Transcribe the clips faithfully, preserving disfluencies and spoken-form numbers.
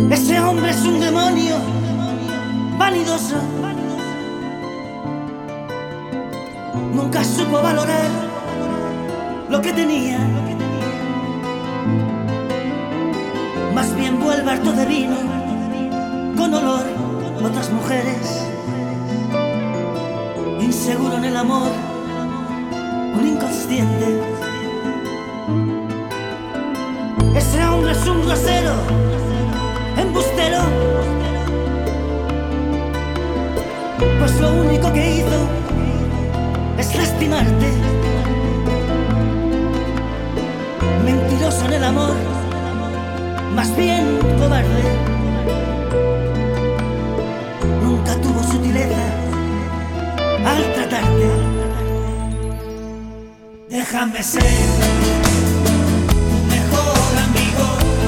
Ese hombre es un demonio vanidoso. Nunca supo valorar lo que tenía. Más bien vuelve harto de vino, con olor a otras mujeres. Inseguro en el amor, un inconsciente. Ese hombre es un grosero, embustero, pues lo único que hizo es lastimarte. Mentiroso en el amor, más bien cobarde. Nunca tuvo sutileza al tratarte. Déjame ser tu mejor amigo,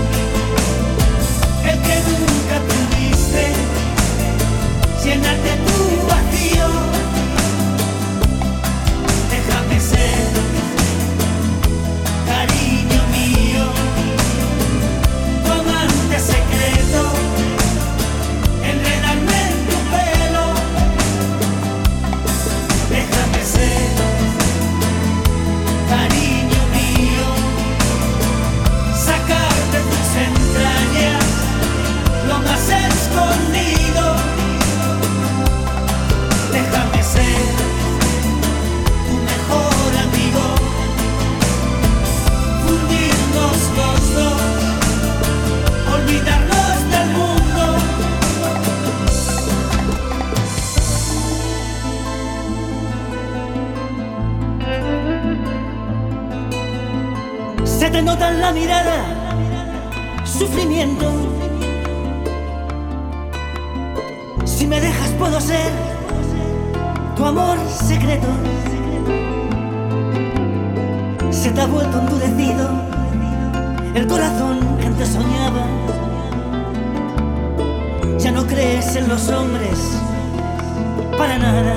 el que nunca tuviste, llenarte tu vacío. Déjame ser, cariño mío, tu amante secreto, enredarme en tu pelo. Déjame ser, cariño mío, sacarte tus entrañas, lo más escondido. Déjame ser tu mejor amigo, fundirnos los dos, olvidarnos del mundo. Se te nota en la mirada sufrimiento. Si me dejas puedo ser tu amor secreto. Se te ha vuelto endurecido el corazón que antes soñaba. Ya no crees en los hombres para nada.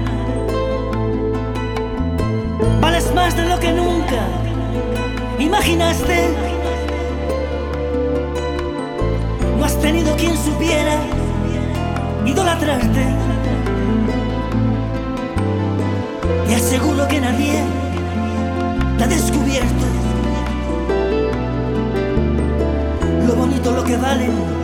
Vales más de lo que nunca imaginaste. No has tenido quien supiera idolatrarte. Te aseguro que nadie te ha descubierto lo bonito, lo que valen